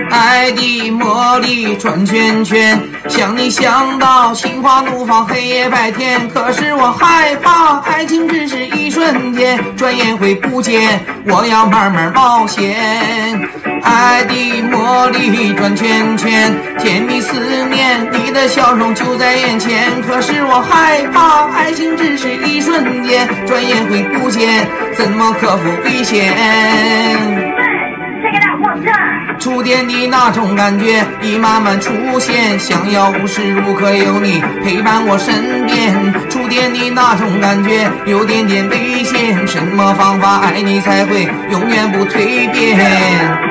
爱的魔力转圈圈，想你想到心花怒放，黑夜白天。可是我害怕，爱情只是一瞬间，转眼会不见。我要慢慢冒险。爱的魔力转圈圈，甜蜜思念，你的笑容就在眼前。可是我害怕，爱情只是一瞬间，转眼会不见，怎么克服危险？触电的那种感觉已慢慢出现，想要无时无刻有你陪伴我身边。触电的那种感觉有点点危险，什么方法爱你才会永远不蜕变？